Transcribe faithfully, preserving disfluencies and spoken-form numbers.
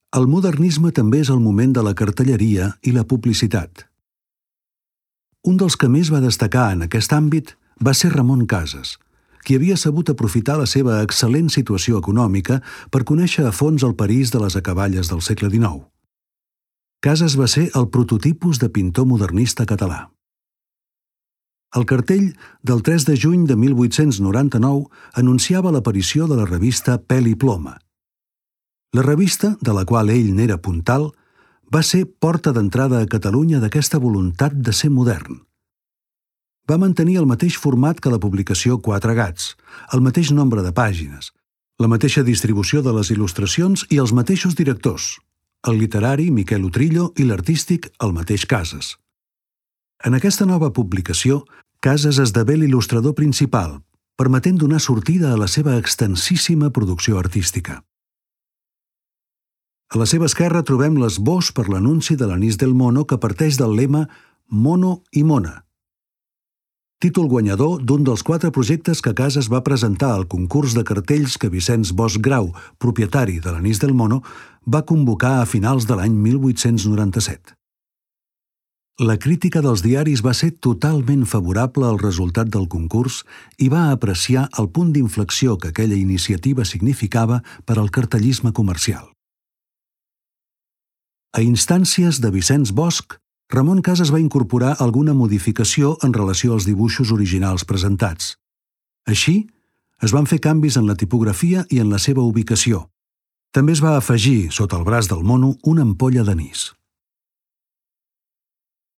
El modernisme també és el moment de la cartelleria i la publicitat. Un dels que més va destacar en aquest àmbit va ser Ramon Casas, qui havia sabut aprofitar la seva excel·lent situació econòmica per conèixer a fons el París de les acaballes del segle dinou. Casas va ser el prototipus de pintor modernista català. El cartell del tres de juny de mil vuit-cents noranta-nou anunciava l'aparició de la revista Pèl i Ploma. La revista, de la qual ell n'era puntal, va ser porta d'entrada a Catalunya d'aquesta voluntat de ser modern. Va mantenir el mateix format que la publicació Quatre Gats, el mateix nombre de pàgines, la mateixa distribució de les il·lustracions i els mateixos directors, el literari Miquel Utrillo i l'artístic el mateix Casas. En aquesta nova publicació, Casas esdevé l'il·lustrador principal, permetent donar sortida a la seva extensíssima producció artística. A la seva esquerra trobem l'esbós per l'anunci de l'Anís del Mono que parteix del lema Mono i Mona, títol guanyador d'un dels quatre projectes que Casas va presentar al concurs de cartells que Vicenç Bosch Grau, propietari de l'Anís del Mono, va convocar a finals de l'any mil vuit-cents noranta-set. La crítica dels diaris va ser totalment favorable al resultat del concurs i va apreciar el punt d'inflexió que aquella iniciativa significava per al cartellisme comercial. A instàncies de Vicenç Bosch, Ramon Casas va incorporar alguna modificació en relació als dibuixos originals presentats. Així, es van fer canvis en la tipografia i en la seva ubicació. També es va afegir, sota el braç del mono, una ampolla d'anís.